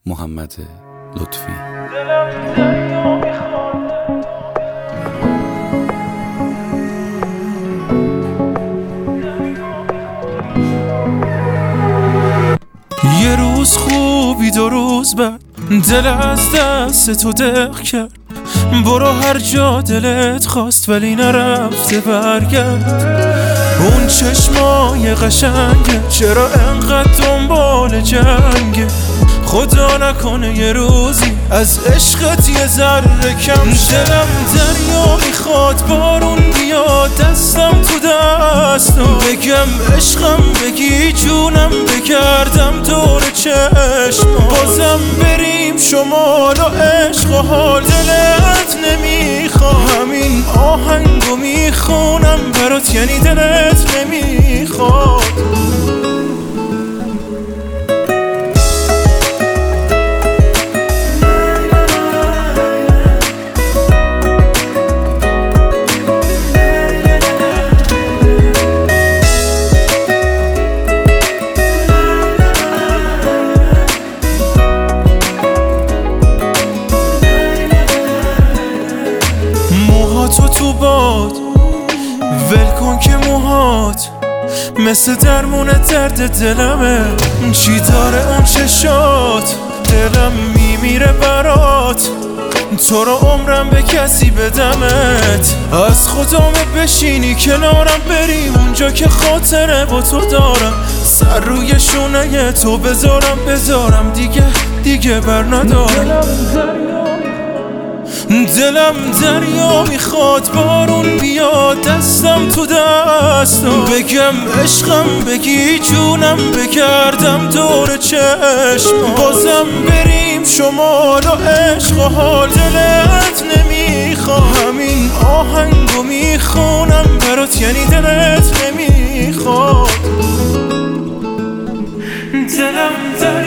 محمد لطفی. یه روز خوبی 2 روز بعد دل از دست تو دق کرد. برو هر جا دلت خواست ولی نرفته برگرد. اون چشمای قشنگه چرا انقدر دنبال جنگه؟ خدا نکنه یه روزی از عشقت یه ذره کم شه. دلم دریا میخواد بارون بیاد دستم تو دستم، بگم عشقم بگی جونم بگردم دور چشم. بازم بریم شمال و عشق و حال دلت نمیخواد. همین آهنگو میخونم برات یعنی دلت نمیخواد. تو باد ول کن که موهات مثل درمون درد دلمه. چی داره اون چشات؟ دلم میمیره برات. تو رو عمرم به کسی بدمت. از خدامه بشینی کنارم بریم اونجا که خاطره با تو دارم. سر روی شونه تو بذارم دیگه بر ندارم. دلم دریا میخواد بارون بیاد دستم تو دستم، بگم عشقم بگی جونم بگردم دور چشم. بازم بریم شمال و عشق و حال دلت نمیخواد. همین آهنگو میخونم برات یعنی دلت نمیخواد. دلم